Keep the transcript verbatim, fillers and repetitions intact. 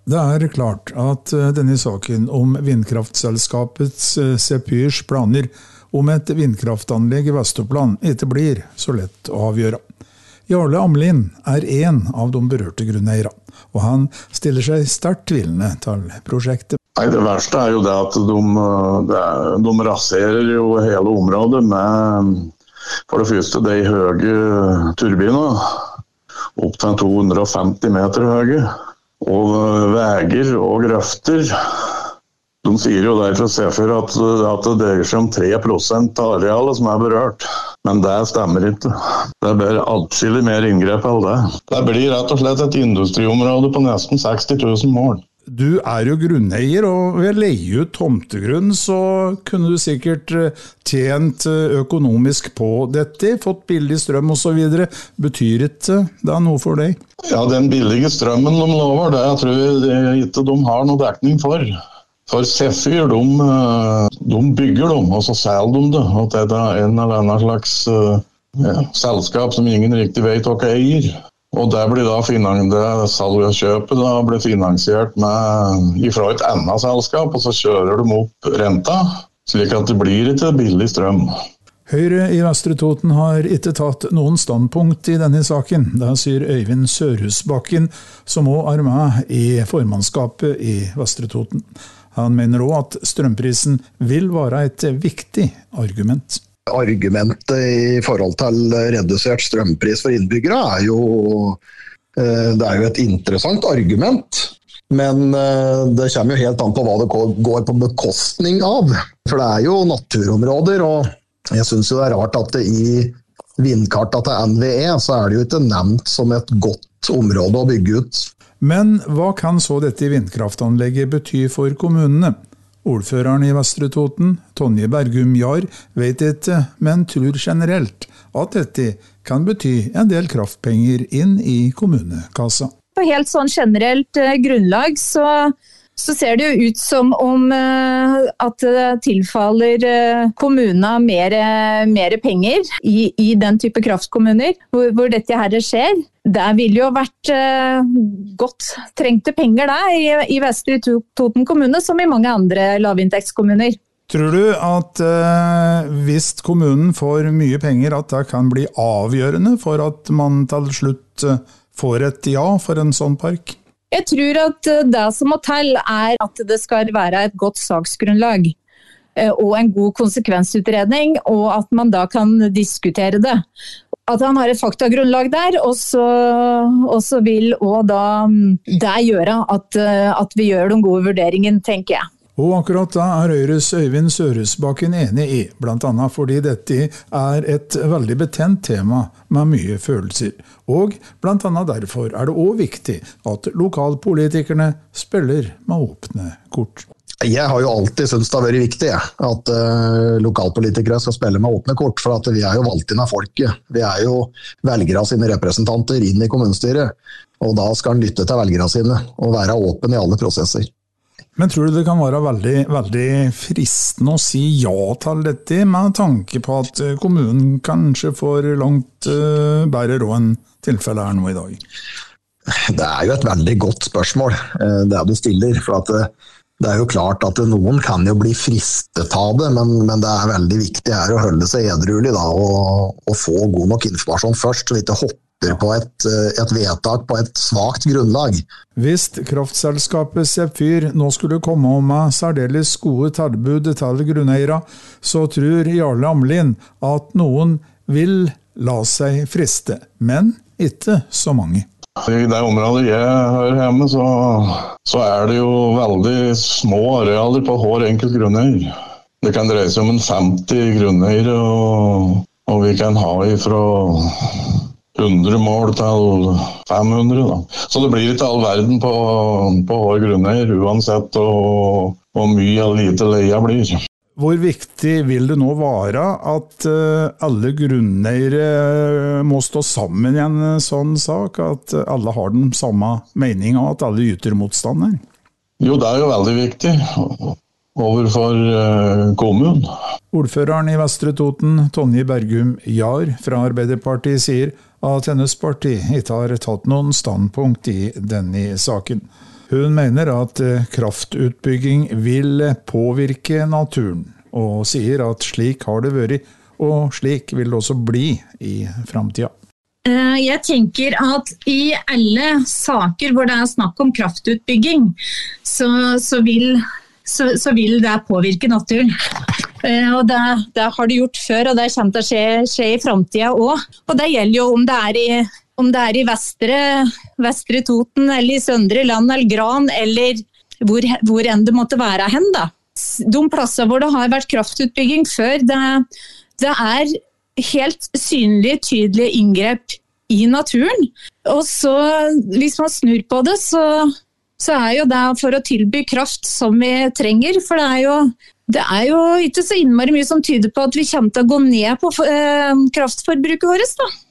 Det er klart at denne saken om vindkraftselskapets Zephyrs planer om et vindkraftanlegg i Vestoppland ikke blir så lett å avgjøre. Jarle Amlin er en av de berørte grunneiere, og han stiller seg sterkt tvilende til prosjektet. Nei, det verste er jo det at de, de raserer jo hele området med, for det første, de høye turbiner, opp til to hundre og femti meter høye, og veier og grøfter. De sier jo der fra Zephyr at, at det dreier seg om tre prosent av arealet som er berørt. Men det stemmer ikke. Det blir atskillig mer inngrep enn det. Det blir rett og slett et industriområde på nesten seksti tusen mål. Du er jo grunneier, og ved å leie ut tomtegrunn så kunne du sikkert tjent økonomisk på dette, fått billig strøm og så videre. Betyr ikke det noe for deg? Ja, den billige strømmen de lover, det jeg tror jeg ikke de har noe dekning for. For Zephyr, de, de bygger dem, og så selger de det. Og det er en eller annen slags ja, selskap som ingen riktig vet hva eier. Og det blir da finan- det salget og kjøpet da blir finansiert med, ifra et annet selskap, og så kjører de opp renta, slik at det blir ikke billig strøm. Høyre i Vestre Toten har ikke tatt noen standpunkt i denne saken. Det sier Øyvind Sørhusbakken, som også er med i formannskapet i Vestre Toten. Han mener også at strømprisen vil være et viktig argument. Argumentet i forhold til redusert strømpris for innbyggere er jo, det er jo et interessant argument, men det kommer jo helt an på hva det går på bekostning av. For det er jo naturområder, og jeg synes jo det er rart at det i vindkarta til N V E så er det jo ikke nevnt som et godt område å bygge ut. Men hva kan så dette vindkraftanlegget bety for kommunene? Ordføreren i Vestre Toten, Tonje Bergum Jar, vet ikke, men tror generelt at dette kan bety en del kraftpenger inn i kommunekassa. På helt sånn generelt uh, grunnlag så, så ser det jo ut som om uh, at det tilfaller uh, kommunene mer, uh, mer penger i, i den type kraftkommuner hvor, hvor dette her skjer. Det ville jo vært uh, godt trengte penger der i, i Vestre Toten kommune, som i mange andre lavinntektskommuner. Tror du at uh, hvis kommunen får mye penger, at det kan bli avgjørende for at man til slutt uh, får et ja for en sånn park? Jeg tror at uh, det som må til er at det skal være et godt saksgrunnlag uh, og en god konsekvensutredning, og at man da kan diskutere det. At han har et faktagrunnlag der, og så, og så vil også da det gjøre at, at vi gjør de gode vurderingene, tenker jeg. Og akkurat da er Høyres Øyvind Sørhusbakken enig i, blant annet fordi dette er et veldig betent tema med mye følelser. Og blant annet derfor er det også viktig at lokalpolitikerne spiller med åpne kort. Jeg har jo alltid syntes det har vært viktig at uh, lokalpolitikere skal spille med åpne kort, for at vi er jo valgt inn av folket. Vi er jo velgere sine representanter inn i kommunestyret, og da skal han lytte til velgere sine og være åpen i alle prosesser. Men tror du det kan være veldig, veldig fristende å si ja til dette, med tanke på at kommunen kanskje får langt uh, bedre råd enn tilfellet er nå i dag? Det er jo et veldig godt spørsmål, uh, det du stiller, for at uh, det er jo klart at noen kan jo bli fristet av det, men, men det er veldig viktig her å holde seg edruelig da, og, og få god nok informasjon først, så vi ikke hopper på et, et vedtak på et svagt grunnlag. Hvis kraftselskapet Zephyr nå skulle komme om med særdeles gode tilbud til grunneiere, så tror Jarle Amlin at noen vil la seg friste, men ikke så mange. I det området jeg hører hjemme, så, så er det jo veldig små arealer på hver enkelt grunneier. Det kan dreie seg om en femti grunneier, og, og vi kan ha ifra hundre mål til fem hundre. Da. Så det blir ikke all verden på, på hver grunneier, uansett hvor mye eller lite leia blir. Hvor viktig vil det nå være at alle grunneiere må stå sammen i en sånn sak, at alle har den samme meningen og at alle yter motstand her? Jo, det er jo veldig viktig overfor kommunen. Ordføreren i Vestre Toten, Tonje Bergum Jar fra Arbeiderpartiet, sier at hennes parti ikke har tatt noen standpunkt i denne saken. Hun mener at kraftutbygging vil påvirke naturen, og sier at slik har det vært, og slik vil det også bli i fremtiden. Jeg tenker at i alle saker hvor det er snakk om kraftutbygging, så, så, vil, så, så vil det påvirke naturen. Og det, det har det gjort før, og det kommer til å skje, skje i fremtiden også. Og det gjelder jo om det er i, om det er i Vestre, Vestre Toten, eller i Søndre Land, eller Gran, eller hvor, hvor enn det måtte være hen da. De plasser hvor det har vært kraftutbygging før, det, det er helt synlige, tydelige inngrep i naturen. Og så, hvis man snur på det, så, så er jo det for å tilby kraft som vi trenger, for det er jo, det er jo ikke så innmari mye som tyder på at vi kommer til å gå ned på eh, kraftforbruket vårt da.